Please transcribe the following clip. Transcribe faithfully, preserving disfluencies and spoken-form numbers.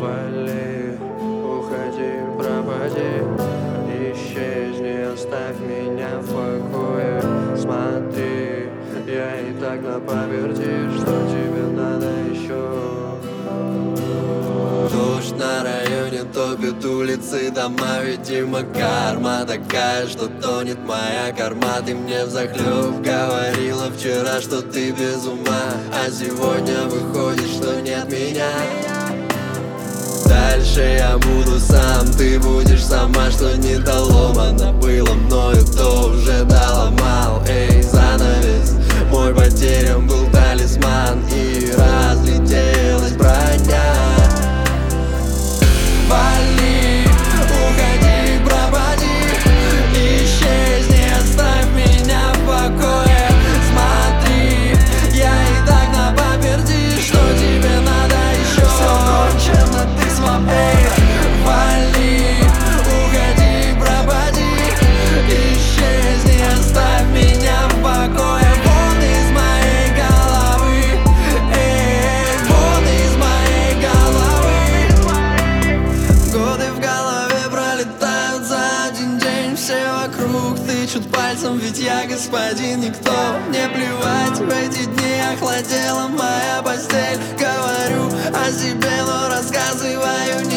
Вали, уходи, пропади, исчезни, оставь меня в покое. Смотри, я и так на паперти, что тебе надо еще? Дождь на районе топит улицы, дома, видимо, карма такая, что тонет моя корма. Ты мне взахлёб говорила вчера, что ты без ума, а сегодня выходит, что нет меня. Дальше я буду сам, ты будешь сама, что не доломано было мною, то уже доломал. Эй, занавес, мой потерян был талисман, и разлетелась броня. Вали, уходи, пропади, исчезни, оставь меня в покое. Смотри, я и так на паперти, что тебе надо еще? Все кончено, ты свободен. Вали, уходи, пропади, исчезни, оставь меня в покое. Вон из моей головы, эй, вон из моей головы. Годы в голове пролетают за один день, все вокруг тычут пальцем, ведь я господин никто. Мне плевать, в эти дни охладела моя постель. Говорю о себе, но рассказываю не